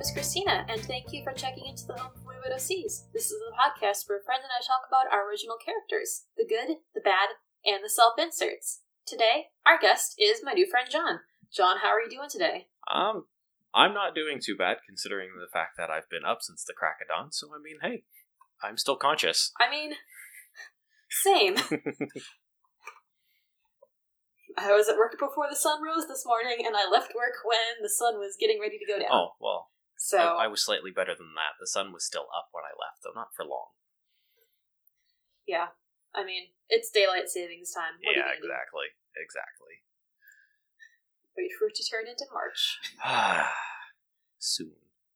is Christina, and thank you for checking into the Home of Widow Seas. This is a podcast where friends and I talk about our original characters, the good, the bad, and the self-inserts. Today, our guest is my new friend John. John, how are you doing today? I'm not doing too bad, considering the fact that I've been up since the crack of dawn, so I mean, hey, I'm still conscious. I mean, same. I was at work before the sun rose this morning, and I left work when the sun was getting ready to go down. Oh, well, so I was slightly better than that. The sun was still up when I left, though not for long. Yeah, I mean, it's daylight savings time. What yeah, exactly. Wait for it to turn into March. Soon.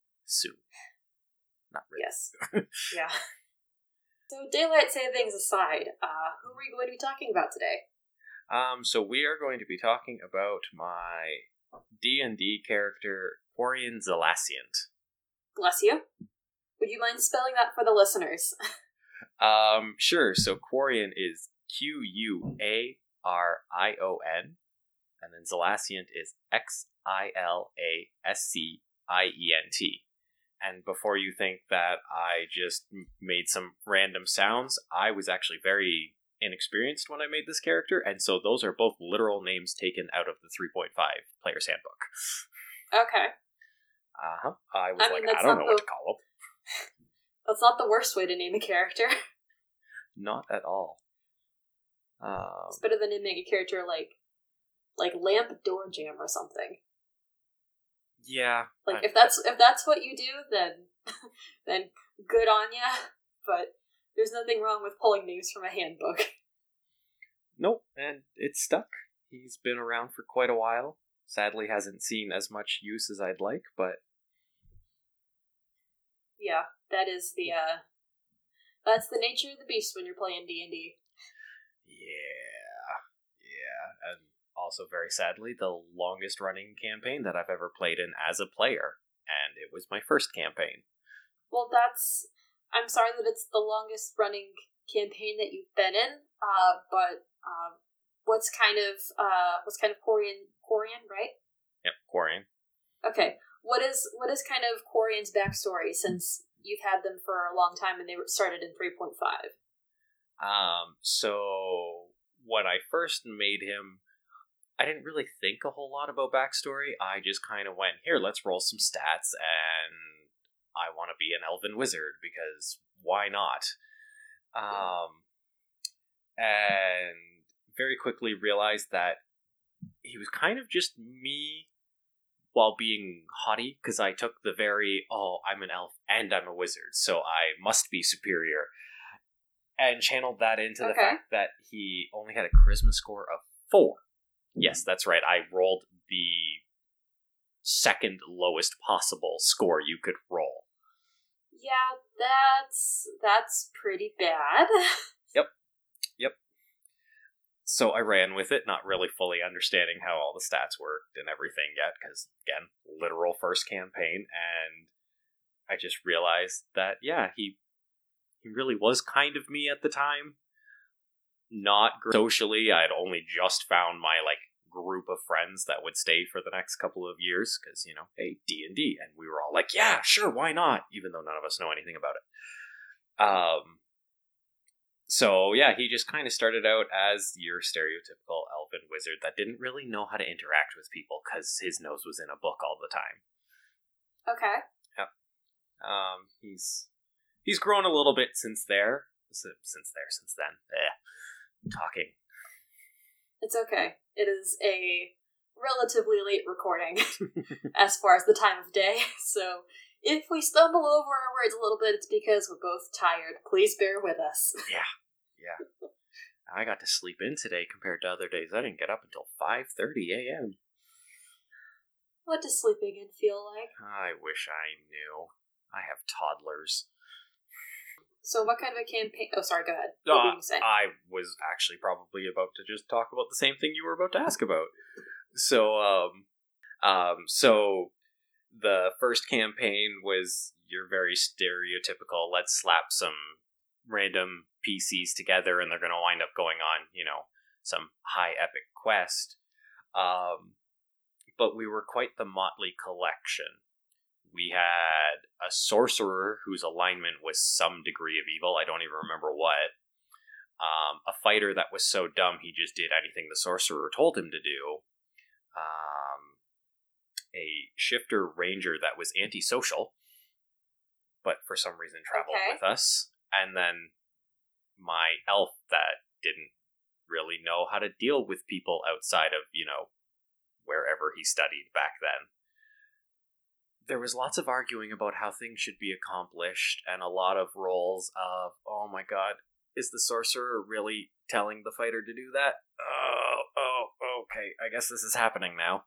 Not really. Yes. Yeah. So, daylight savings aside, who are we going to be talking about today? So we are going to be talking about my D&D character, Quarian Zelassiant. Bless you. Would you mind spelling that for the listeners? Sure. So Quarian is Quarion, and then Zelassiant is Xilascient. And before you think that I just made some random sounds, I was actually very inexperienced when I made this character, and so those are both literal names taken out of the 3.5 Player's Handbook. Okay. I don't know what to call them. That's not the worst way to name a character. Not at all. It's better than naming a character like Lamp Door Jam or something. Yeah. If that's what you do, then good on ya. But there's nothing wrong with pulling names from a handbook. Nope, and it's stuck. He's been around for quite a while. Sadly hasn't seen as much use as I'd like, but... Yeah, that is that's the nature of the beast when you're playing D&D. Yeah, and also very sadly, the longest running campaign that I've ever played in as a player, and it was my first campaign. Well, I'm sorry that it's the longest running campaign that you've been in, but what's kind of Quarian, right? Yep, Quarian. Okay, what is kind of Quarian's backstory, since you've had them for a long time and they started in 3.5? So when I first made him, I didn't really think a whole lot about backstory. I just kind of went, here, let's roll some stats, and I want to be an elven wizard, because why not? And very quickly realized that he was kind of just me while being haughty, because I took the I'm an elf and I'm a wizard, so I must be superior, and channeled that into the fact that he only had a charisma score of 4. Yes, that's right, I rolled the second lowest possible score you could roll. Yeah, that's pretty bad. Yep. So I ran with it, not really fully understanding how all the stats worked and everything yet, because, again, literal first campaign, and I just realized that, yeah, he really was kind of me at the time. Not socially, I'd only just found my, group of friends that would stay for the next couple of years, because, hey, D&D, and we were all like, yeah, sure, why not, even though none of us know anything about it. So yeah, he just kind of started out as your stereotypical elven wizard that didn't really know how to interact with people, because his nose was in a book all the time. Okay. Yep. He's grown a little bit since then. Talking. It's okay. It is a relatively late recording as far as the time of day, so if we stumble over our words a little bit, it's because we're both tired. Please bear with us. Yeah. I got to sleep in today compared to other days. I didn't get up until 5:30 a.m. What does sleeping in feel like? I wish I knew. I have toddlers. So what kind of a campaign... Oh, sorry, go ahead. What were you saying? I was actually probably about to just talk about the same thing you were about to ask about. So the first campaign was your very stereotypical, let's slap some random PCs together and they're going to wind up going on, some high epic quest. But we were quite the motley collection. We had a sorcerer whose alignment was some degree of evil. I don't even remember what. A fighter that was so dumb he just did anything the sorcerer told him to do. A shifter ranger that was antisocial, but for some reason traveled with us. And then my elf that didn't really know how to deal with people outside of, wherever he studied back then. There was lots of arguing about how things should be accomplished, and a lot of roles of, oh my god, is the sorcerer really telling the fighter to do that? Oh, okay, I guess this is happening now.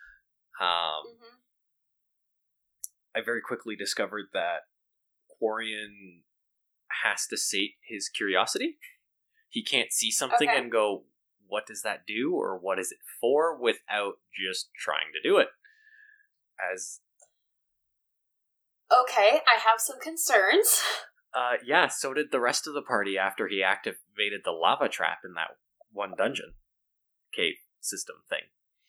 I very quickly discovered that Quarian has to sate his curiosity. He can't see something and go, what does that do, or what is it for, without just trying to do it. Okay, I have some concerns. Yeah, so did the rest of the party after he activated the lava trap in that one dungeon cave system thing.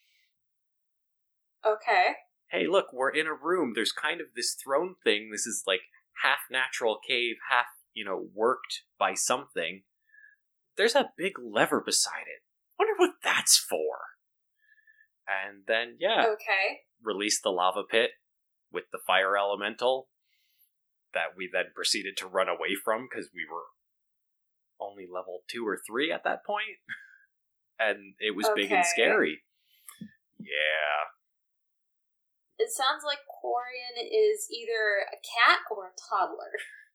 Okay. Hey, look, we're in a room. There's kind of this throne thing. This is like half natural cave, half, worked by something. There's a big lever beside it. Wonder what that's for. And then, release the lava pit with the fire elemental that we then proceeded to run away from because we were only level 2 or 3 at that point. And it was big and scary. Yeah. It sounds like Quarian is either a cat or a toddler.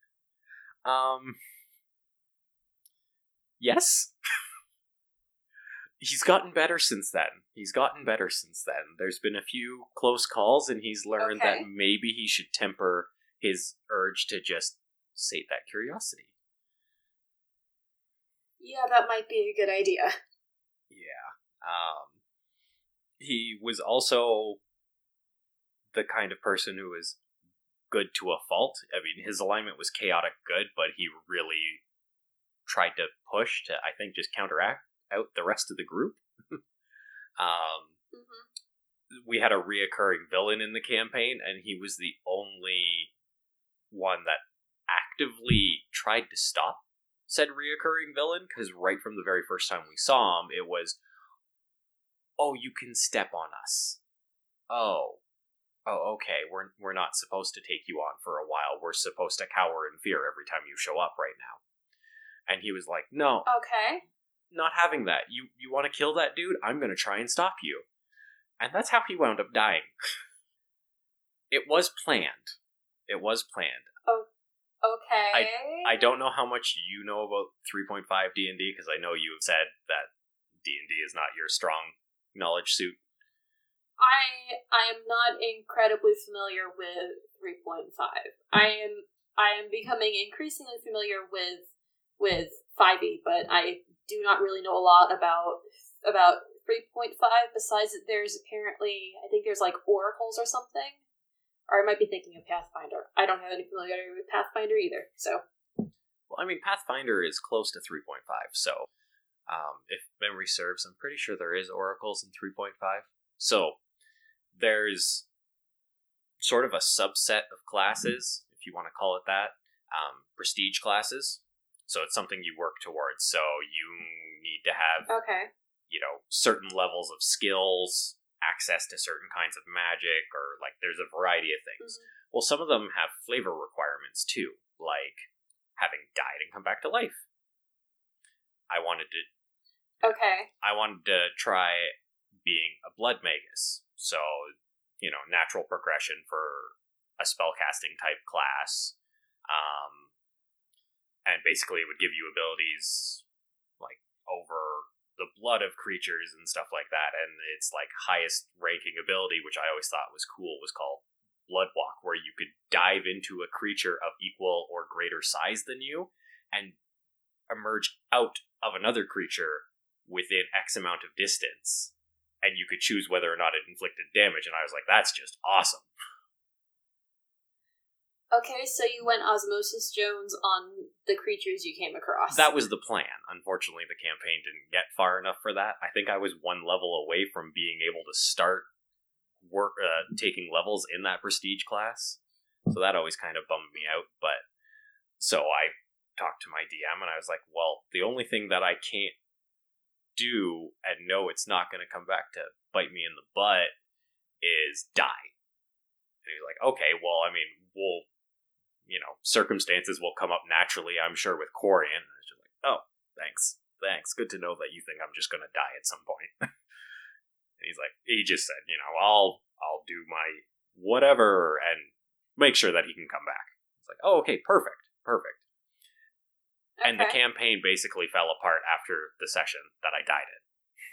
Yes. He's gotten better since then. There's been a few close calls, and he's learned that maybe he should temper his urge to just sate that curiosity. Yeah, that might be a good idea. Yeah. He was also the kind of person who was good to a fault. I mean, his alignment was chaotic good, but he really tried to push to, I think, just counteract out the rest of the group. We had a reoccurring villain in the campaign, and he was the only one that actively tried to stop said reoccurring villain, because right from the very first time we saw him, it was, oh, you can step on us. Oh, okay, we're not supposed to take you on for a while. We're supposed to cower in fear every time you show up right now. And he was like, no. Okay. Not having that. You want to kill that dude? I'm going to try and stop you. And that's how he wound up dying. It was planned. Oh, okay. I don't know how much you know about 3.5 D&D, because I know you have said that D&D is not your strong knowledge suit. I am not incredibly familiar with 3.5. I am becoming increasingly familiar with 5e, but I do not really know a lot about 3.5, besides that there's apparently, I think there's like oracles or something. Or I might be thinking of Pathfinder. I don't have any familiarity with Pathfinder either, so. Well, I mean, Pathfinder is close to 3.5, so if memory serves, I'm pretty sure there is oracles in 3.5. So, there's sort of a subset of classes, if you want to call it that, prestige classes. So it's something you work towards. So you need to have, certain levels of skills, access to certain kinds of magic, or like there's a variety of things. Mm-hmm. Well, some of them have flavor requirements too, like having died and come back to life. I wanted to try being a blood magus. So, natural progression for a spellcasting type class. And basically it would give you abilities like over the blood of creatures and stuff like that. And its like highest ranking ability, which I always thought was cool, was called Bloodwalk, where you could dive into a creature of equal or greater size than you and emerge out of another creature within X amount of distance. And you could choose whether or not it inflicted damage. And I was like, that's just awesome. Okay, so you went Osmosis Jones on the creatures you came across. That was the plan. Unfortunately, the campaign didn't get far enough for that. I think I was one level away from being able to start taking levels in that prestige class. So that always kind of bummed me out. But so I talked to my DM and I was like, well, the only thing that I can't do and know it's not going to come back to bite me in the butt is die. And he was like, okay, well, I mean, we'll, circumstances will come up naturally, I'm sure, with Corian. And I was just like, oh, thanks. Good to know that you think I'm just going to die at some point. And he just said, I'll do my whatever and make sure that he can come back. It's like, oh, okay, perfect. And the campaign basically fell apart after the session that I died in.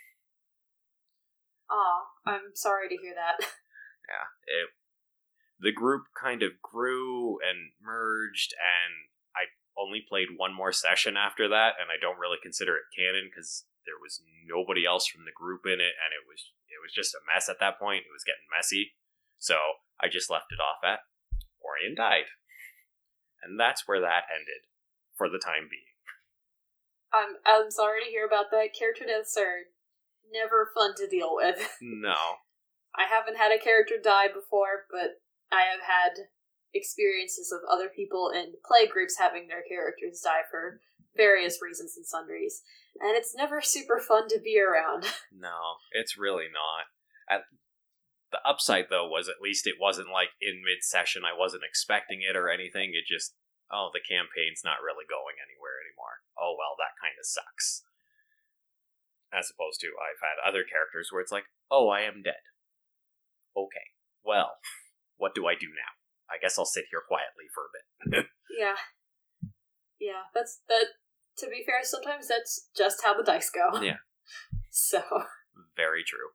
Aw, I'm sorry to hear that. Yeah, the group kind of grew and merged, and I only played one more session after that, and I don't really consider it canon because there was nobody else from the group in it, and it was just a mess at that point. It was getting messy, so I just left it off at Corian died. And that's where that ended. For the time being. I'm sorry to hear about that. Character deaths are never fun to deal with. No. I haven't had a character die before, but I have had experiences of other people in play groups having their characters die for various reasons and sundries. And it's never super fun to be around. No, it's really not. The upside, though, was at least it wasn't like in mid-session I wasn't expecting it or anything. It just... oh, the campaign's not really going anywhere anymore. Oh, well, that kind of sucks. As opposed to, I've had other characters where it's like, oh, I am dead. Okay, well, what do I do now? I guess I'll sit here quietly for a bit. Yeah, to be fair, sometimes that's just how the dice go. Yeah. So. Very true.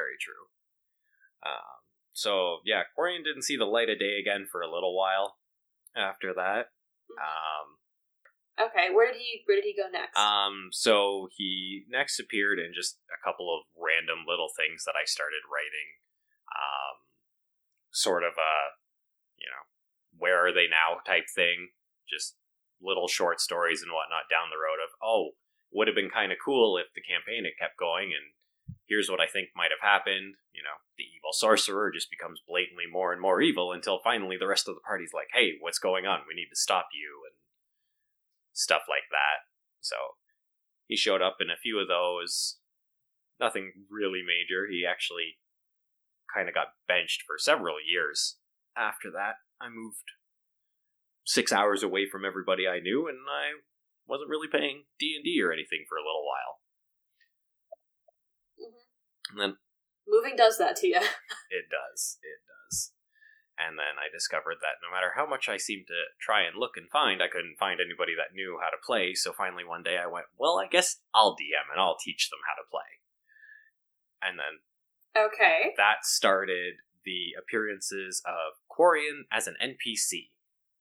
So, yeah, Corian didn't see the light of day again for a little while after that. Okay, where did he go next? So he next appeared in just a couple of random little things that I started writing. Sort of a, where are they now type thing. Just little short stories and whatnot down the road of, oh, would have been kind of cool if the campaign had kept going, and here's what I think might have happened. The evil sorcerer just becomes blatantly more and more evil until finally the rest of the party's like, hey, what's going on? We need to stop you, and stuff like that. So he showed up in a few of those. Nothing really major. He actually kind of got benched for several years. After that, I moved 6 hours away from everybody I knew, and I wasn't really playing D&D or anything for a little while. Mm-hmm. And then moving does that to you. It does. And then I discovered that no matter how much I seemed to try and look and find, I couldn't find anybody that knew how to play, so finally one day I went, well, I guess I'll DM and I'll teach them how to play. And then okay, that started the appearances of Corian as an NPC.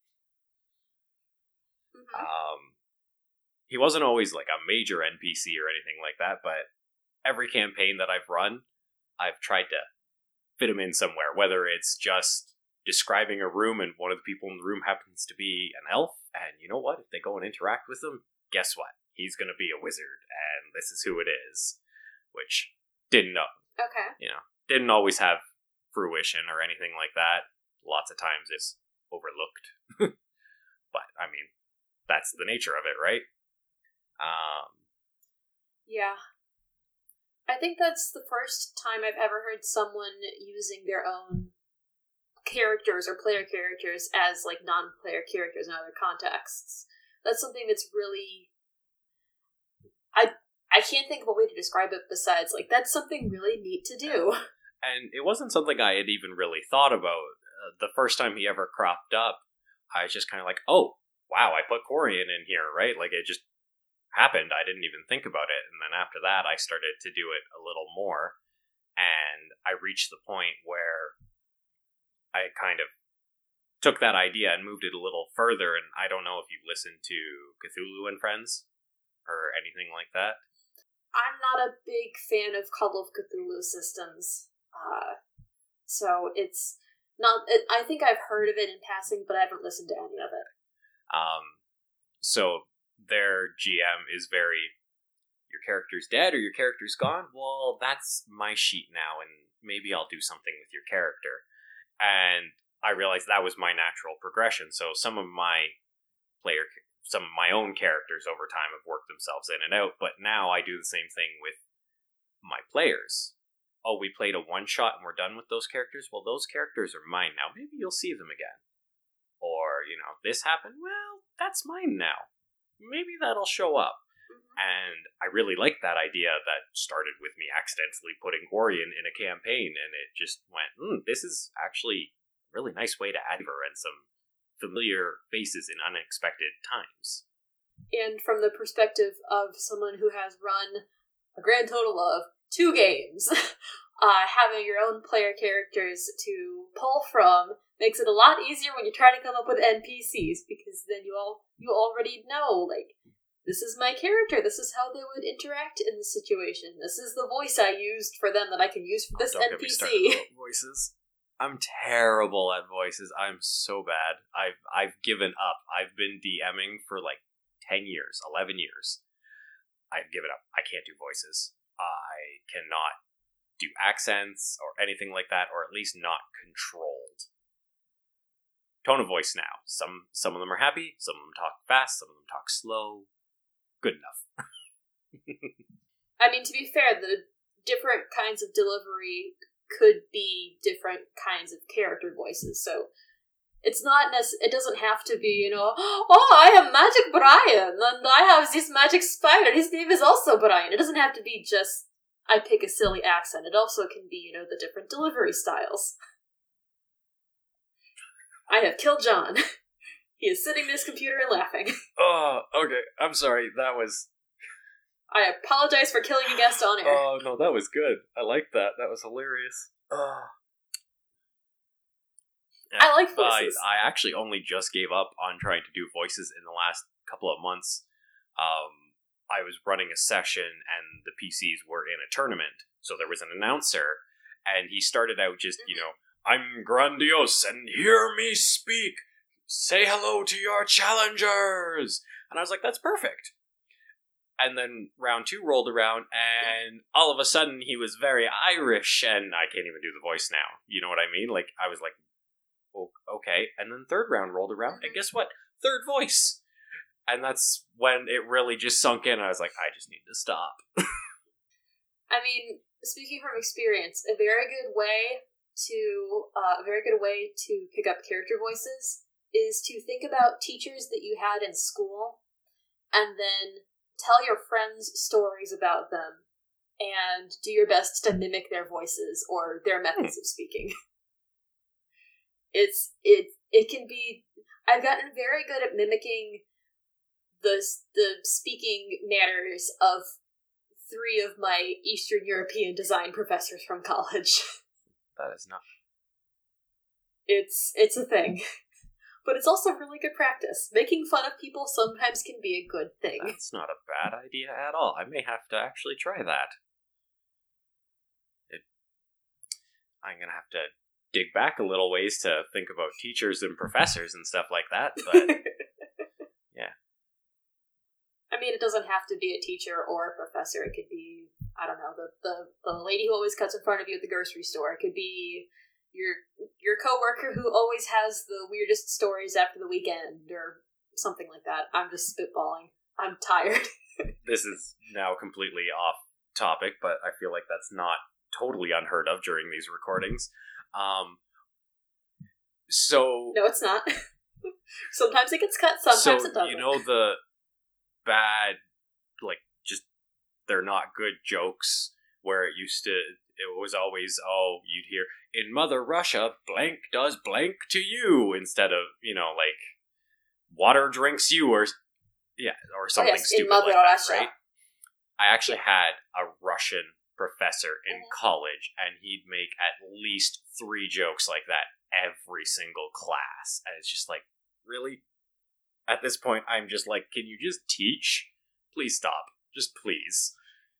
Mm-hmm. He wasn't always like a major NPC or anything like that, but every campaign that I've run, I've tried to fit him in somewhere, whether it's just describing a room and one of the people in the room happens to be an elf, and you know what? If they go and interact with him, guess what? He's going to be a wizard, and this is who it is. Which didn't always have fruition or anything like that. Lots of times it's overlooked. But, I mean, that's the nature of it, right? Yeah. I think that's the first time I've ever heard someone using their own characters or player characters as like non-player characters in other contexts. That's something that's really... I can't think of a way to describe it besides, like, that's something really neat to do. And it wasn't something I had even really thought about. The first time he ever cropped up, I was just kind of like, oh, wow, I put Corian in here, right? Like, it just happened. I didn't even think about it. And then after that, I started to do it a little more. And I reached the point where I kind of took that idea and moved it a little further. And I don't know if you listened to Cthulhu and Friends or anything like that. I'm not a big fan of Call of Cthulhu systems. So it's not... I think I've heard of it in passing, but I haven't listened to any of it. So their GM is very, your character's dead or your character's gone, well, that's my sheet now, and maybe I'll do something with your character. And I realized that was my natural progression. So some of my own characters over time have worked themselves in and out, but now I do the same thing with my players. Oh, we played a one-shot and we're done with those characters? Well, those characters are mine now. Maybe you'll see them again. Or, this happened? Well, that's mine now. Maybe that'll show up. And I really liked that idea that started with me accidentally putting Quarian in a campaign, and it just went, this is actually a really nice way to add her and some familiar faces in unexpected times. And from the perspective of someone who has run a grand total of 2 games, having your own player characters to pull from makes it a lot easier when you try to come up with NPCs, because then you already know, like, this is my character, this is how they would interact in this situation, this is the voice I used for them that I can use for this don't NPC. Get me started about voices. I'm terrible at voices. I'm so bad. I've given up. I've been DMing for like 10 years, 11 years. I've given up. I can't do voices. I cannot do accents or anything like that, or at least not controlled. Tone of voice now. Some of them are happy, some of them talk fast, some of them talk slow. Good enough. I mean, to be fair, the different kinds of delivery could be different kinds of character voices, so it's not it doesn't have to be, oh, I am Magic Brian, and I have this magic spider, his name is also Brian. It doesn't have to be just, I pick a silly accent. It also can be, the different delivery styles. I have killed John. He is sitting at his computer and laughing. Oh, okay. I'm sorry. That was... I apologize for killing a guest on air. Oh, no, that was good. I liked that. That was hilarious. Yeah, I like voices. I actually only just gave up on trying to do voices in the last couple of months. I was running a session and the PCs were in a tournament. So there was an announcer and he started out just, I'm grandiose and hear me speak. Say hello to your challengers. And I was like, that's perfect. And then round 2 rolled around, and all of a sudden he was very Irish, and I can't even do the voice now. You know what I mean? Like, I was like, oh, okay. And then 3rd round rolled around, and guess what? 3rd voice. And that's when it really just sunk in. I was like, I just need to stop. I mean, speaking from experience, a very good way to pick up character voices is to think about teachers that you had in school, and then tell your friends stories about them, and do your best to mimic their voices or their methods of speaking. It can be... I've gotten very good at mimicking the speaking manners of 3 of my Eastern European design professors from college. That is not... It's a thing. But it's also really good practice. Making fun of people sometimes can be a good thing. That's not a bad idea at all. I may have to actually try that. I'm going to have to dig back a little ways to think about teachers and professors and stuff like that, but yeah. I mean, it doesn't have to be a teacher or a professor. It could be, I don't know, the lady who always cuts in front of you at the grocery store. It could be your coworker who always has the weirdest stories after the weekend, or something like that. I'm just spitballing. I'm tired. This is now completely off topic, but I feel like that's not totally unheard of during these recordings. So no, it's not. Sometimes it gets cut, sometimes it doesn't. You know the bad, like, just they're not good jokes where it was always, you'd hear, in Mother Russia, blank does blank to you, instead of, like, water drinks you, or something stupid in Mother like Russia. that, right? I actually had a Russian professor in college, and he'd make at least 3 jokes like that every single class, and it's just like, really? At this point, I'm just like, can you just teach? Please stop. Just please.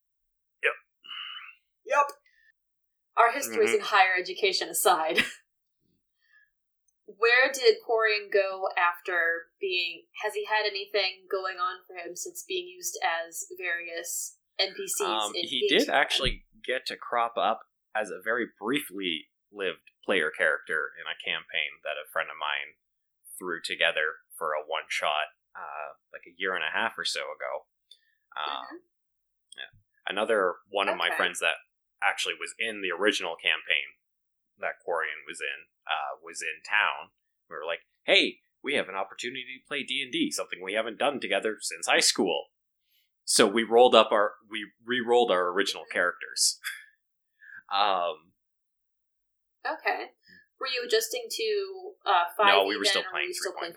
Yep. Our histories in higher education aside, where did Quarian go after has he had anything going on for him since being used as various NPCs. He did actually get to crop up as a very briefly lived player character in a campaign that a friend of mine threw together for a one-shot like a year and a half or so ago. Yeah. Another one of my friends that actually was in the original campaign that Quarian was in town. We were like, hey, we have an opportunity to play D&D, something we haven't done together since high school. So we re-rolled our original characters. Okay. Were you adjusting to 5e? No, we were still playing 3.5.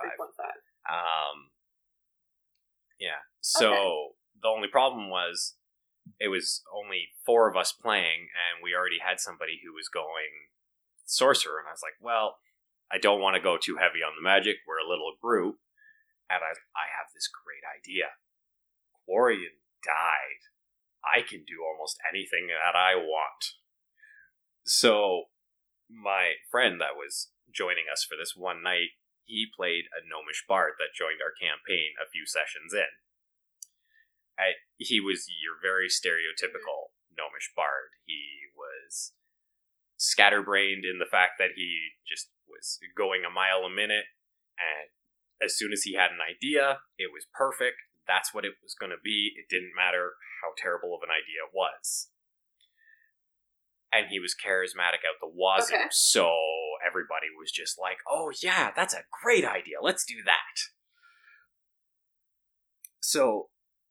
Yeah. So the only problem was it was only 4 of us playing, and we already had somebody who was going sorcerer, and I was like, well, I don't want to go too heavy on the magic. We're a little group, and I have this great idea. Quarian died. I can do almost anything that I want. So my friend that was joining us for this one night, he played a gnomish bard that joined our campaign a few sessions in. He was your very stereotypical gnomish bard. He was scatterbrained in the fact that he just was going a mile a minute, and as soon as he had an idea, it was perfect. That's what it was going to be. It didn't matter how terrible of an idea it was. And he was charismatic out the wazoo, so everybody was just like, oh yeah, that's a great idea, let's do that. So,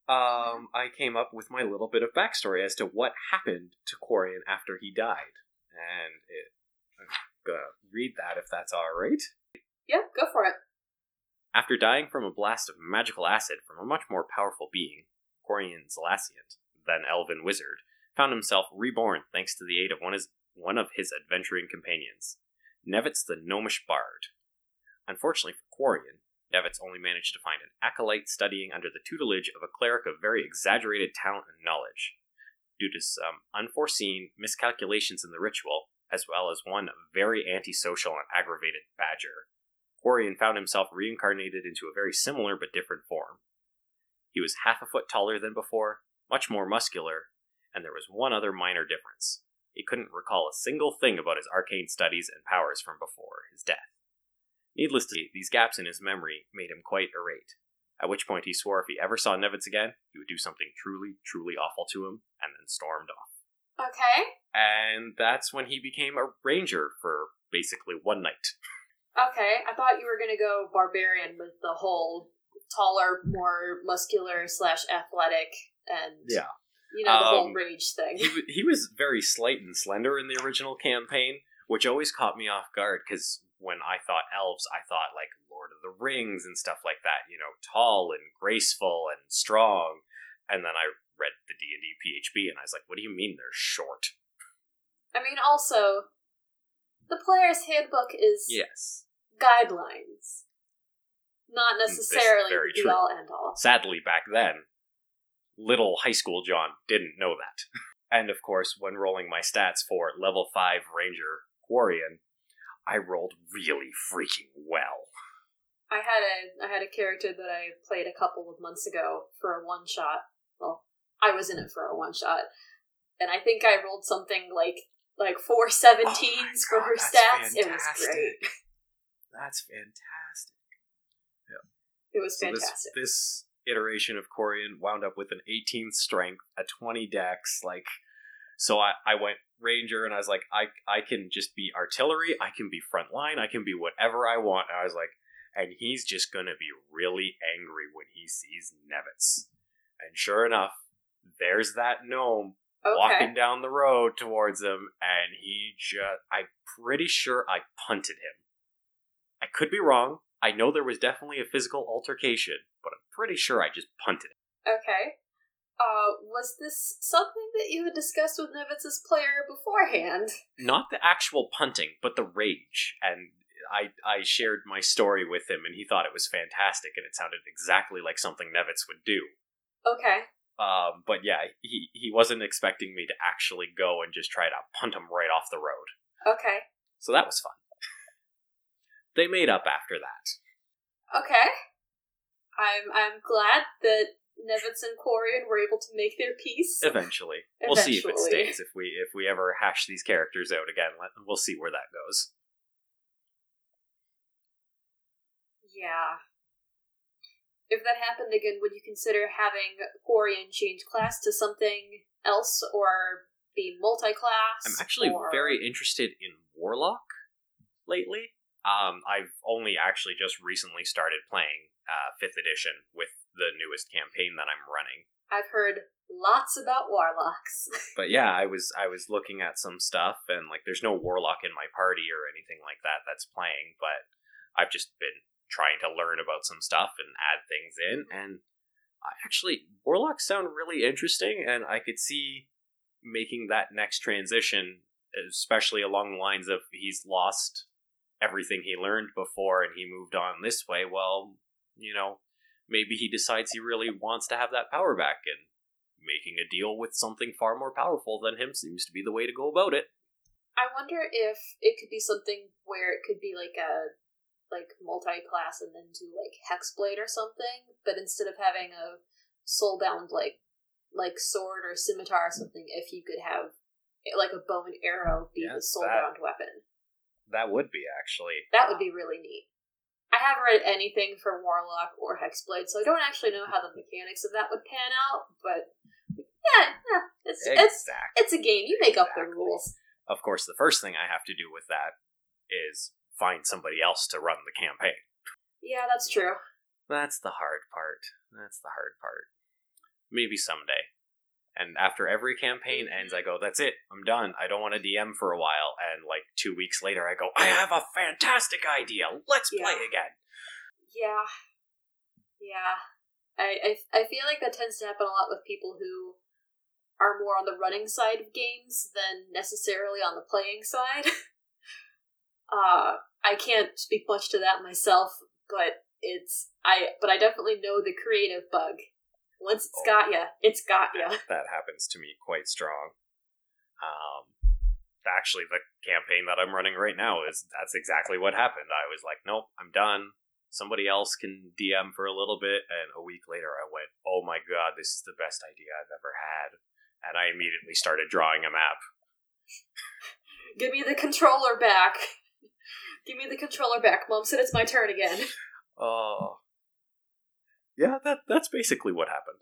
I came up with my little bit of backstory as to what happened to Quarian after he died. And I'm gonna read that if that's alright. Yeah, go for it. After dying from a blast of magical acid from a much more powerful being, Quarian Zelassiant, then elven wizard, found himself reborn thanks to the aid of one of his adventuring companions, Nevitz the Gnomish Bard. Unfortunately for Quarian, Nevitz only managed to find an acolyte studying under the tutelage of a cleric of very exaggerated talent and knowledge. Due to some unforeseen miscalculations in the ritual, as well as one very antisocial and aggravated badger, Quarian found himself reincarnated into a very similar but different form. He was half a foot taller than before, much more muscular, and there was one other minor difference. He couldn't recall a single thing about his arcane studies and powers from before his death. Needless to say, these gaps in his memory made him quite irate, at which point he swore if he ever saw Nevitz again, he would do something truly, truly awful to him, and then stormed off. Okay. And that's when he became a ranger for basically one night. Okay, I thought you were going to go barbarian with the whole taller, more muscular / athletic, and yeah. The whole rage thing. He was very slight and slender in the original campaign, which always caught me off guard, because when I thought elves, I thought like Lord of the Rings and stuff like that, tall and graceful and strong. And then I read the D&D PHB, and I was like, what do you mean they're short? I mean, also, the player's handbook is guidelines, not necessarily the be-all, end-all. Sadly, back then, little high school John didn't know that. And of course, when rolling my stats for level 5 Ranger Quarian, I rolled really freaking well. I had a character that I played a couple of months ago for a one-shot. Well, I was in it for a one-shot. And I think I rolled something like 4 17s for her stats. Fantastic. It was great. That's fantastic. Yeah. It was fantastic. So this iteration of Quarian wound up with an 18th strength, a 20 dex, so I went ranger, and I was like, I can just be artillery, I can be frontline, I can be whatever I want, and I was like, and he's just gonna be really angry when he sees Nevitz. And sure enough, there's that gnome walking down the road towards him, and I'm pretty sure I punted him. I could be wrong. I know there was definitely a physical altercation, but I'm pretty sure I just punted him. Okay. Was this something that you had discussed with Nevitz's player beforehand? Not the actual punting, but the rage. And I shared my story with him, and he thought it was fantastic, and it sounded exactly like something Nevitz would do. Okay. But yeah, he wasn't expecting me to actually go and just try to punt him right off the road. Okay. So that was fun. They made up after that. Okay. I'm glad that Nevitz and Quarian were able to make their peace. Eventually. We'll see if it stays. If we ever hash these characters out again, we'll see where that goes. Yeah. If that happened again, would you consider having Quarian change class to something else, or be multi-class? I'm actually very interested in Warlock lately. I've only actually just recently started playing 5th edition with the newest campaign that I'm running. I've heard lots about Warlocks. But yeah, I was looking at some stuff, and like there's no Warlock in my party or anything like that that's playing, but I've just been trying to learn about some stuff and add things in, and Warlocks sound really interesting, and I could see making that next transition, especially along the lines of he's lost everything he learned before and he moved on this way. Well, maybe he decides he really wants to have that power back, and making a deal with something far more powerful than him seems to be the way to go about it. I wonder if it could be something where it could be like a multi-class and then do like Hexblade or something, but instead of having a soulbound like sword or scimitar or something, if you could have like a bow and arrow be the soulbound weapon. That would be, actually. That would be really neat. I haven't read anything for Warlock or Hexblade, so I don't actually know how the mechanics of that would pan out, but yeah, it's a game. You make up the rules. Of course, the first thing I have to do with that is find somebody else to run the campaign. Yeah, that's true. That's the hard part. Maybe someday. And after every campaign ends, I go, that's it, I'm done. I don't want to DM for a while. And like 2 weeks later, I go, I have a fantastic idea. Let's play again. Yeah. I feel like that tends to happen a lot with people who are more on the running side of games than necessarily on the playing side. I can't speak much to that myself, but I definitely know the creative bug. Once it's got ya, it's got ya. That happens to me quite strong. Actually, the campaign that I'm running right now that's exactly what happened. I was like, nope, I'm done. Somebody else can DM for a little bit, and a week later I went, oh my god, this is the best idea I've ever had. And I immediately started drawing a map. Give me the controller back. Give me the controller back, Mom said it's my turn again. Oh. Yeah, that's basically what happened.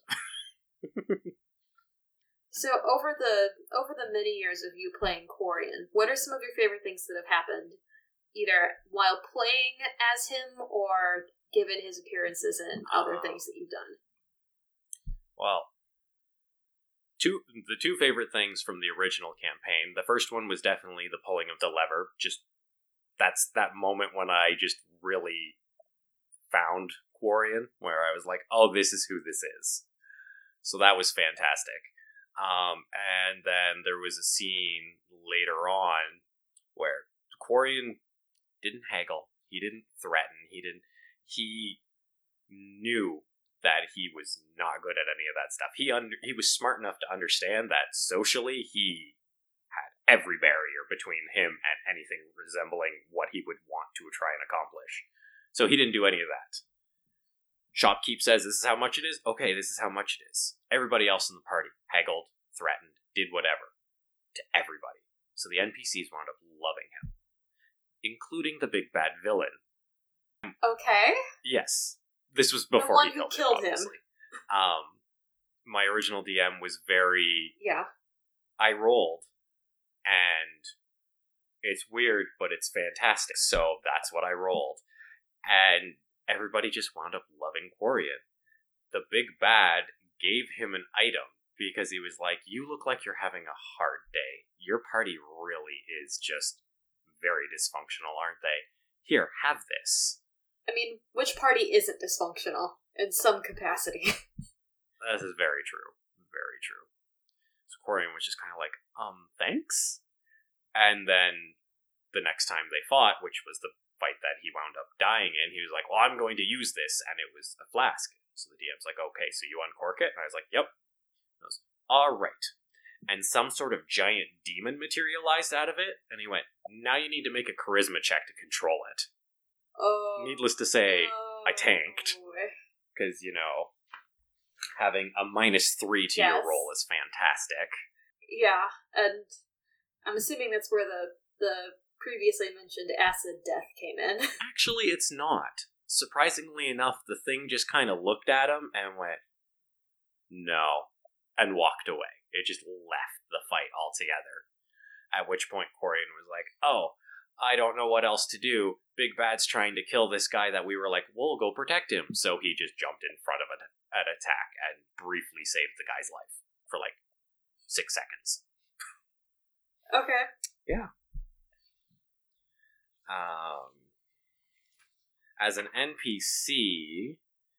So over the many years of you playing Quarian, what are some of your favorite things that have happened, either while playing as him or given his appearances and other things that you've done? Well, the two favorite things from the original campaign. The first one was definitely the pulling of the lever. That's that moment when I just really found Quarian, where I was like, oh, this is who this is. So that was fantastic. And then there was a scene later on where Quarian didn't haggle, he didn't threaten, he knew that he was not good at any of that stuff. He was smart enough to understand that socially he had every barrier between him and anything resembling what he would want to try and accomplish. So he didn't do any of that. Shopkeep says, this is how much it is? Okay, this is how much it is. Everybody else in the party haggled, threatened, did whatever. To everybody. So the NPCs wound up loving him. Including the big bad villain. Okay. Yes. This was before he killed him. My original DM was very... Yeah. I rolled. And it's weird, but it's fantastic. So that's what I rolled. And everybody just wound up loving Quarian. The big bad gave him an item because he was like, you look like you're having a hard day. Your party really is just very dysfunctional, aren't they? Here, have this. I mean, which party isn't dysfunctional in some capacity? This is very true. Very true. So Quarian was just kind of like, thanks? And then the next time they fought, which was the fight that he wound up dying in, he was like, well, I'm going to use this, and it was a flask. So the DM's like, okay, so you uncork it? And I was like, yep. He goes, all right. And some sort of giant demon materialized out of it, and he went, now you need to make a charisma check to control it. Oh. Needless to say, I tanked. Because, Having a -3 to your roll is fantastic. Yeah, and I'm assuming that's where the previously mentioned acid death came in. Actually, it's not. Surprisingly enough, the thing just kind of looked at him and went, no, and walked away. It just left the fight altogether. At which point Corian was like, oh, I don't know what else to do. Big Bad's trying to kill this guy that we were like, we'll go protect him. So he just jumped in front of an attack and briefly saved the guy's life for like 6 seconds. Okay. Yeah. As an NPC,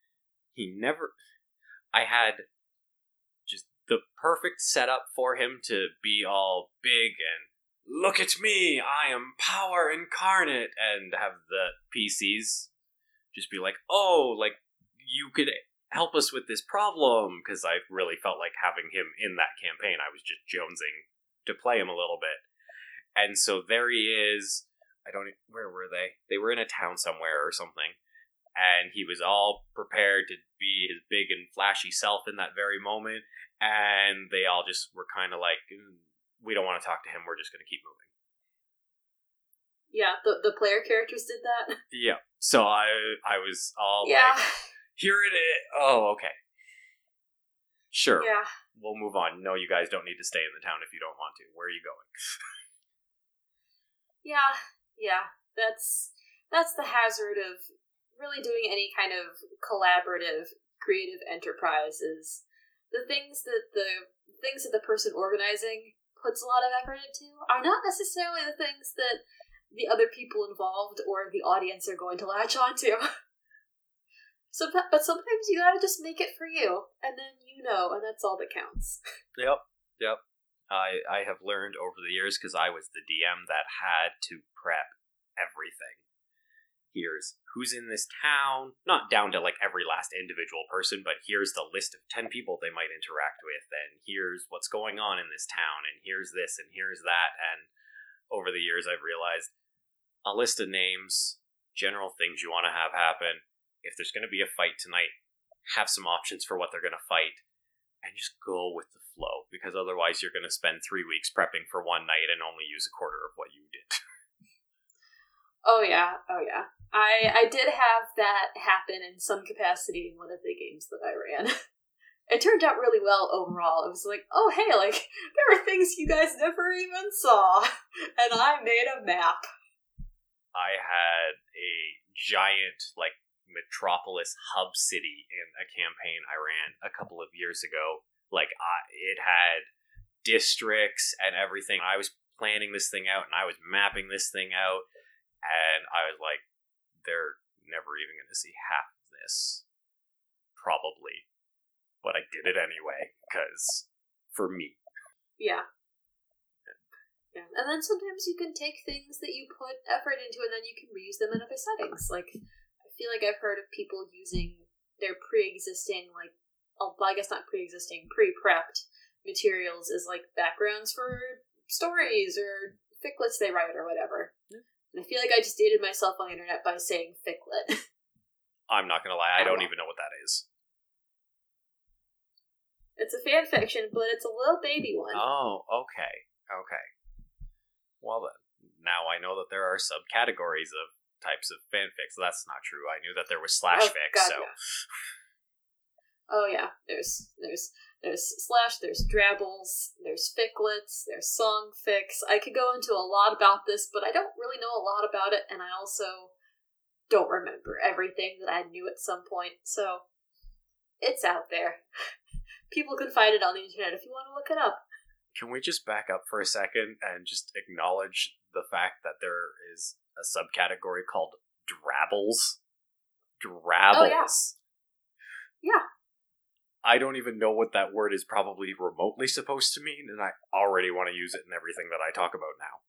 I had just the perfect setup for him to be all big and look at me, I am power incarnate, and have the PCs just be like, oh, like, you could help us with this problem, because I really felt like having him in that campaign. I was just jonesing to play him a little bit. And so there he is. Where were they? They were in a town somewhere or something. And he was all prepared to be his big and flashy self in that very moment. And they all just were kind of like, we don't want to talk to him. We're just going to keep moving. Yeah, the player characters did that. Yeah. So I was all like, here it is. Oh, okay. Sure. Yeah. We'll move on. No, you guys don't need to stay in the town if you don't want to. Where are you going? Yeah. That's the hazard of really doing any kind of collaborative creative enterprise is the things that the person organizing puts a lot of effort into are not necessarily the things that the other people involved or the audience are going to latch onto. But sometimes you gotta just make it for you, and then and that's all that counts. Yep. I have learned over the years, because I was the DM that had to prep everything. Here's who's in this town, not down to like every last individual person, but here's the list of 10 people they might interact with, and here's what's going on in this town, and here's this, and here's that. And over the years I've realized a list of names, general things you want to have happen. If there's going to be a fight tonight, have some options for what they're going to fight, and just go with the flow, because otherwise you're going to spend 3 weeks prepping for one night and only use a quarter of what you did. Oh yeah. I did have that happen in some capacity in one of the games that I ran. It turned out really well overall. It was like, oh hey, like, there are things you guys never even saw, and I made a map. I had a giant, like, metropolis hub city in a campaign I ran a couple of years ago. Like, it had districts and everything. I was planning this thing out, and I was mapping this thing out, and I was like, they're never even going to see half of this. Probably. But I did it anyway, because, for me. Yeah. And then sometimes you can take things that you put effort into, and then you can reuse them in other settings. Like, I feel like I've heard of people using their pre-existing, like, I guess not pre-existing, pre-prepped materials as, like, backgrounds for stories or ficlets they write or whatever. Yeah. And I feel like I just dated myself on the internet by saying ficlet. I'm not gonna lie, I don't even know what that is. It's a fan fiction, but it's a little baby one. Oh, okay. Well then, now I know that there are subcategories of types of fanfics. That's not true. I knew that there was slashfic, so... Yeah. Oh yeah, there's slash, there's drabbles, there's ficlets, there's songfics. I could go into a lot about this, but I don't really know a lot about it, and I also don't remember everything that I knew at some point, so it's out there. People can find it on the internet if you want to look it up. Can we just back up for a second and just acknowledge the fact that there is a subcategory called drabbles? Drabbles. Oh, yeah. I don't even know what that word is probably remotely supposed to mean, and I already want to use it in everything that I talk about now.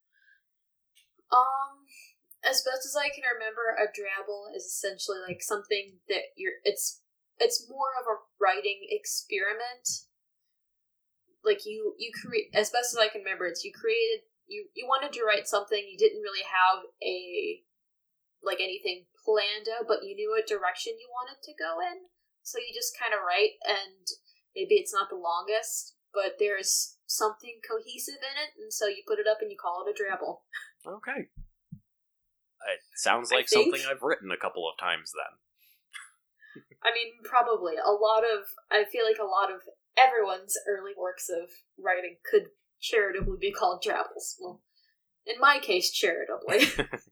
As best as I can remember, a drabble is essentially like something that it's more of a writing experiment. Like you create, as best as I can remember, you wanted to write something, you didn't really have anything planned out, but you knew what direction you wanted to go in. so you just kind of write, and maybe it's not the longest, but there's something cohesive in it, and so you put it up and you call it a drabble. Okay. It sounds like something I've written a couple of times then. I mean, probably. I feel like a lot of everyone's early works of writing could charitably be called drabbles. Well, in my case, charitably.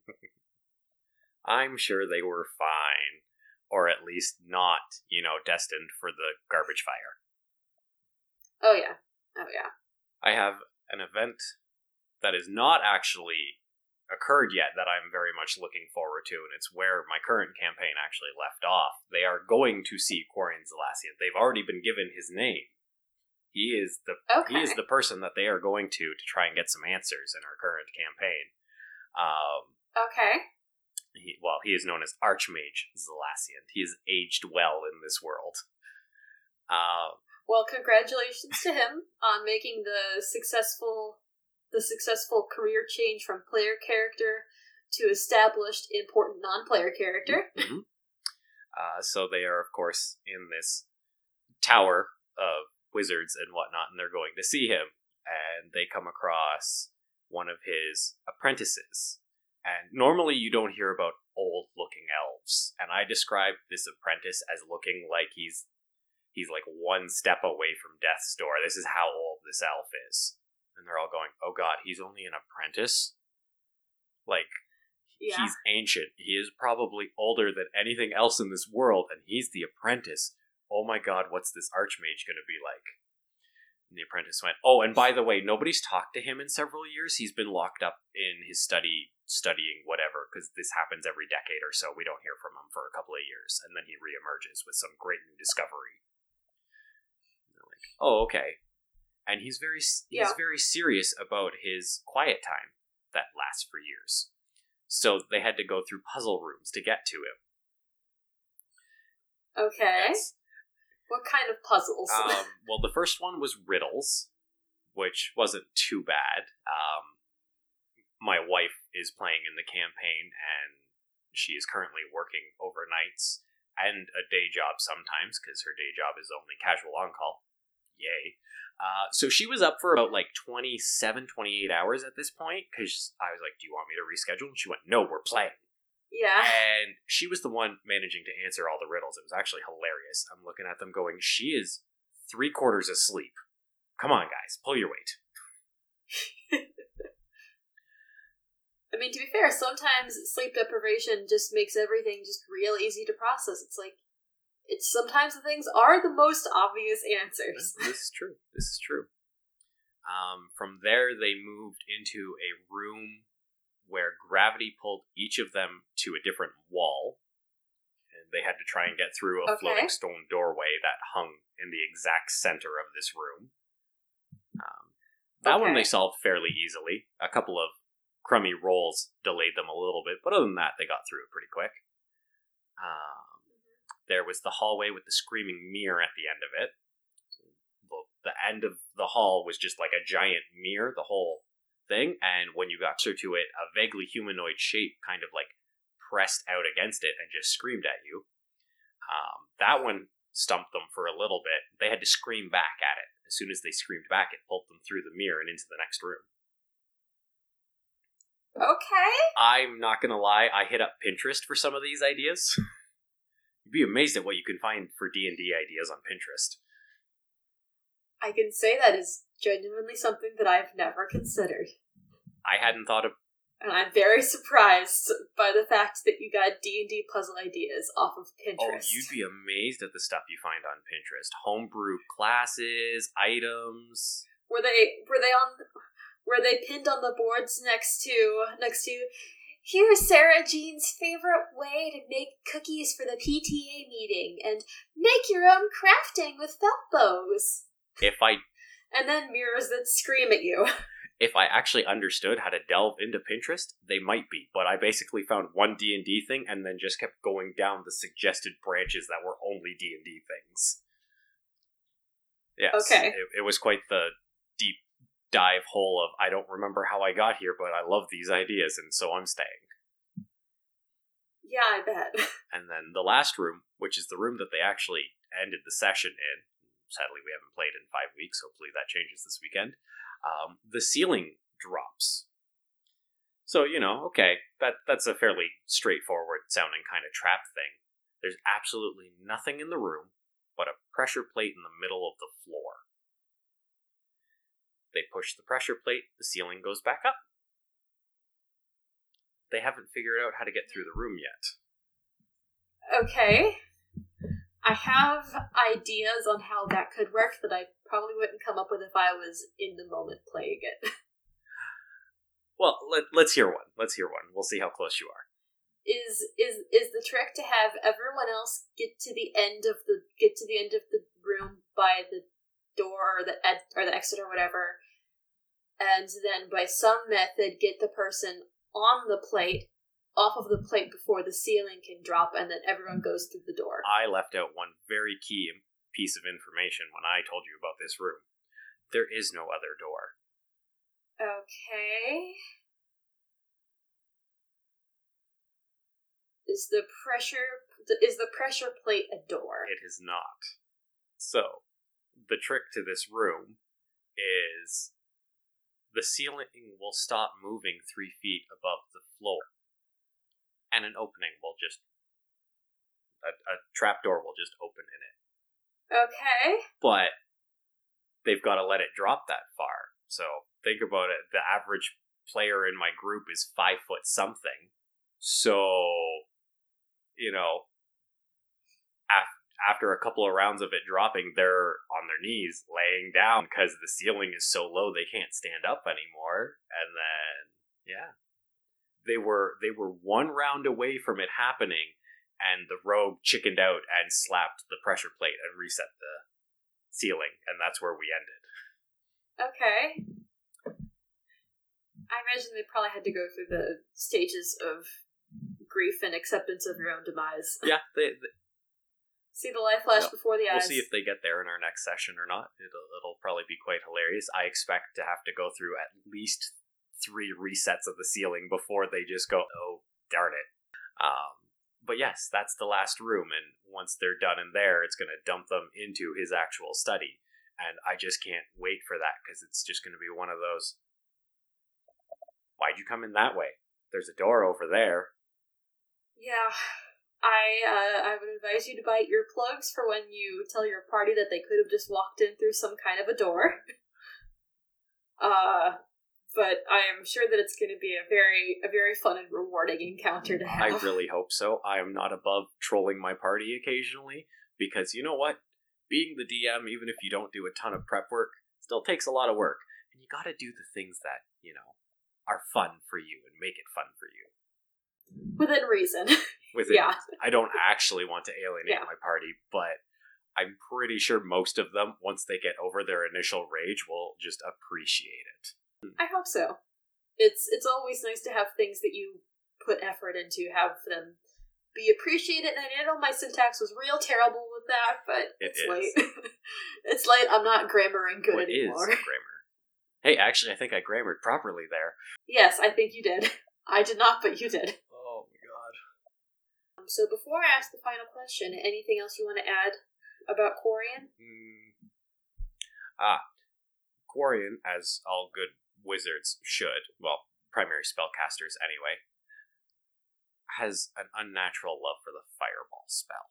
I'm sure they were fine. Or at least not, destined for the garbage fire. Oh yeah. I have an event that is not actually occurred yet that I'm very much looking forward to, and it's where my current campaign actually left off. They are going to see Quarian Zelassian. They've already been given his name. He is the person that they are going to try and get some answers in our current campaign. Okay. He is known as Archmage Zelassian. He has aged well in this world. Well, congratulations to him on making the successful career change from player character to established important non-player character. Mm-hmm. So they are, of course, in this tower of wizards and whatnot, and they're going to see him. And they come across one of his apprentices. And normally you don't hear about old-looking elves. And I described this apprentice as looking like he's like one step away from death's door. This is how old this elf is. And they're all going, oh god, he's only an apprentice? Like, yeah. He's ancient. He is probably older than anything else in this world, and he's the apprentice. Oh my god, what's this archmage going to be like? And the apprentice went, oh, and by the way, nobody's talked to him in several years. He's been locked up in his studying whatever, because this happens every decade or so. We don't hear from him for a couple of years, and then he reemerges with some great new discovery. And they're like, oh, okay. And he's very serious about his quiet time that lasts for years. So they had to go through puzzle rooms to get to him. Okay. Yes. What kind of puzzles? Well, the first one was riddles, which wasn't too bad. My wife is playing in the campaign, and she is currently working overnights and a day job sometimes, because her day job is only casual on-call. Yay. So she was up for about 27, 28 hours at this point, because I was like, do you want me to reschedule? And she went, no, we're playing. Yeah. And she was the one managing to answer all the riddles. It was actually hilarious. I'm looking at them going, she is 3/4 asleep. Come on, guys, pull your weight. I mean, to be fair, sometimes sleep deprivation just makes everything just real easy to process. Sometimes the things are the most obvious answers. This is true. From there, they moved into a room where gravity pulled each of them to a different wall, and they had to try and get through a floating stone doorway that hung in the exact center of this room. That one they solved fairly easily. A couple of crummy rolls delayed them a little bit, but other than that, they got through it pretty quick. There was the hallway with the screaming mirror at the end of it. The end of the hall was just like a giant mirror, the whole thing, and when you got closer to it, a vaguely humanoid shape kind of pressed out against it and just screamed at you. That one stumped them for a little bit. They had to scream back at it. As soon as they screamed back, it pulled them through the mirror and into the next room. Okay. I'm not gonna lie, I hit up Pinterest for some of these ideas. You'd be amazed at what you can find for D&D ideas on Pinterest. I can say that is genuinely something that I've never considered. I hadn't thought of... And I'm very surprised by the fact that you got D&D puzzle ideas off of Pinterest. Oh, you'd be amazed at the stuff you find on Pinterest. Homebrew classes, items... Were they pinned on the boards next to here's Sarah Jean's favorite way to make cookies for the PTA meeting, and make your own crafting with felt bows. And then mirrors that scream at you. If I actually understood how to delve into Pinterest, they might be, but I basically found one D&D thing and then just kept going down the suggested branches that were only D&D things. Yes. Okay. It was quite the deep dive hole of, I don't remember how I got here, but I love these ideas, and so I'm staying. Yeah, I bet. And then the last room, which is the room that they actually ended the session in, sadly we haven't played in 5 weeks, hopefully that changes this weekend, the ceiling drops. So, okay, that's a fairly straightforward sounding kind of trap thing. There's absolutely nothing in the room but a pressure plate in the middle of the floor. They push the pressure plate, the ceiling goes back up. They haven't figured out how to get through the room yet. Okay. I have ideas on how that could work that I probably wouldn't come up with if I was in the moment playing it. Well, let's hear one. We'll see how close you are. Is the trick to have everyone else get to the end of the room by the door or the exit or whatever, and then by some method get the person on the plate off of the plate before the ceiling can drop, and then everyone goes through the door. I left out one very key piece of information when I told you about this room. There is no other door. Okay. Is the pressure plate a door? It is not. So, the trick to this room is the ceiling will stop moving 3 feet above the floor, and an opening will just... a trapdoor will just open in it. Okay. But they've got to let it drop that far. So, think about it. The average player in my group is 5 foot something. So, after a couple of rounds of it dropping, they're on their knees laying down because the ceiling is so low they can't stand up anymore. And then, yeah, they were 1 round away from it happening, and the rogue chickened out and slapped the pressure plate and reset the ceiling, and that's where we ended. Okay. I imagine they probably had to go through the stages of grief and acceptance of your own demise. Yeah, they see the light flash before the eyes. We'll see if they get there in our next session or not. It'll probably be quite hilarious. I expect to have to go through at least 3 resets of the ceiling before they just go, oh, darn it. But yes, that's the last room, and once they're done in there, it's going to dump them into his actual study. And I just can't wait for that, because it's just going to be one of those, why'd you come in that way? There's a door over there. Yeah, I would advise you to buy earplugs for when you tell your party that they could have just walked in through some kind of a door. But I am sure that it's going to be a very fun and rewarding encounter to have. I really hope so. I am not above trolling my party occasionally, because you know what? Being the DM, even if you don't do a ton of prep work, still takes a lot of work. And you gotta do the things that, are fun for you and make it fun for you. Within reason. Yeah. I don't actually want to alienate Yeah. my party, but I'm pretty sure most of them, once they get over their initial rage, will just appreciate it. I hope so. It's always nice to have things that you put effort into, have them be appreciated. And I know my syntax was real terrible with that, but it's late. It's late. I'm not grammaring good anymore. What is grammar? Hey, actually, I think I grammared properly there. Yes, I think you did. I did not, but you did. Oh my god. So before I ask the final question, anything else you want to add about Quarian? Quarian, as all good wizards should, well, primary spellcasters anyway, has an unnatural love for the fireball spell.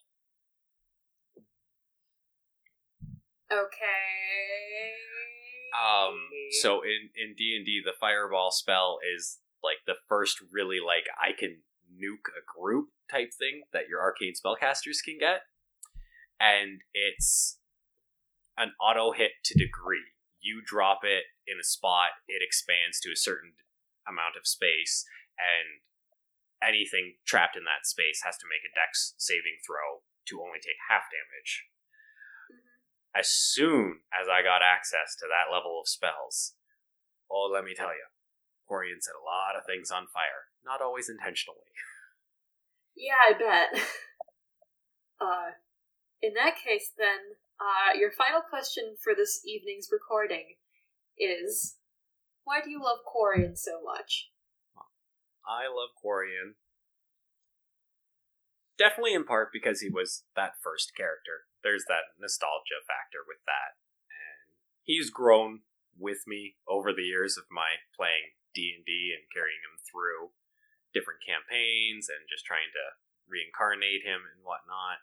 Okay. So in D&D, the fireball spell is like the first really I can nuke a group type thing that your arcane spellcasters can get, and it's an auto hit to degree. You drop it in a spot, it expands to a certain amount of space, and anything trapped in that space has to make a dex saving throw to only take half damage. As soon as I got access to that level of spells, let me tell you, Quarian set a lot of things on fire. Not always intentionally. Yeah, I bet. In that case, then, your final question for this evening's recording is, why do you love Quarian so much? I love Quarian. Definitely in part because he was that first character. there's that nostalgia factor with that. And he's grown with me over the years of my playing D&D and carrying him through different campaigns and just trying to reincarnate him and whatnot.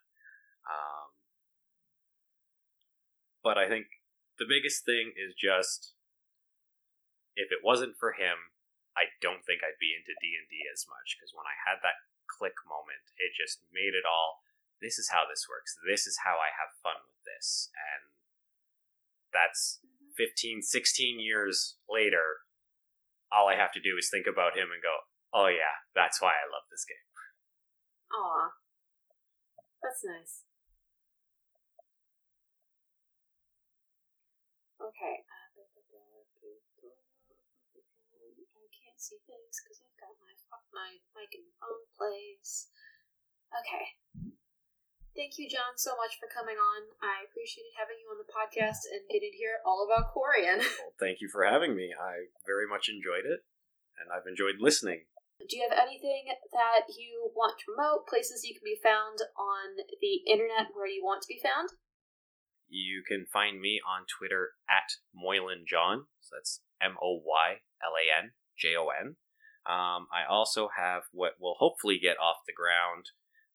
But I think the biggest thing is just, if it wasn't for him, I don't think I'd be into D&D as much, because when I had that click moment, it just made it all, this is how this works, this is how I have fun with this. And that's 15, 16 years later, all I have to do is think about him and go, oh yeah, that's why I love this game. Aw. That's nice. Okay. I can't see things because I've got my mic in the wrong place. Okay. Thank you, John, so much for coming on. I appreciated having you on the podcast and getting to hear all about Quarian. Well, thank you for having me. I very much enjoyed it, and I've enjoyed listening. Do you have anything that you want to promote, places you can be found on the internet where you want to be found? You can find me on Twitter at MoylanJohn. So that's MoylanJon. I also have what will hopefully get off the ground,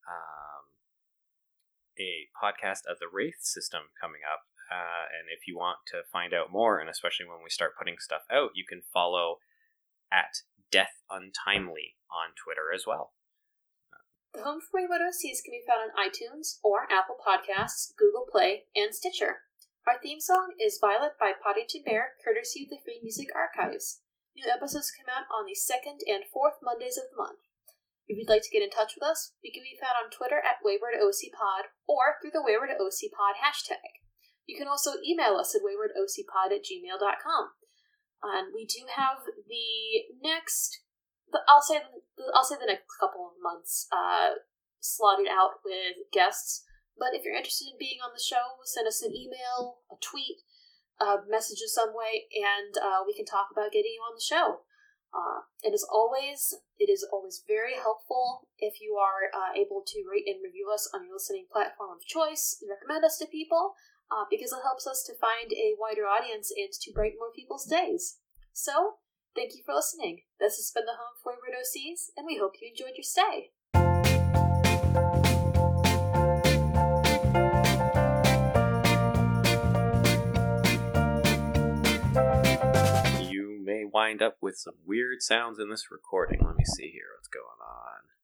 a podcast of the Wraith system coming up. And if you want to find out more, and especially when we start putting stuff out, you can follow at Death Untimely on Twitter as well. The Home for Wayward OCs can be found on iTunes or Apple Podcasts, Google Play, and Stitcher. Our theme song is Violet by Poddington Bear, courtesy of the Free Music Archives. New episodes come out on the 2nd and 4th Mondays of the month. If you'd like to get in touch with us, we can be found on Twitter at WaywardOCPod or through the WaywardOCPod hashtag. You can also email us at waywardocpod@gmail.com. And we do have the next... I'll say the next couple of months slotted out with guests. But if you're interested in being on the show, send us an email, a tweet, a message of some way, and we can talk about getting you on the show. And as always, it is always very helpful if you are able to rate and review us on your listening platform of choice and recommend us to people, because it helps us to find a wider audience and to brighten more people's days. So, thank you for listening. This has been the Home for Wayward OCs, and we hope you enjoyed your stay. You may wind up with some weird sounds in this recording. Let me see here what's going on.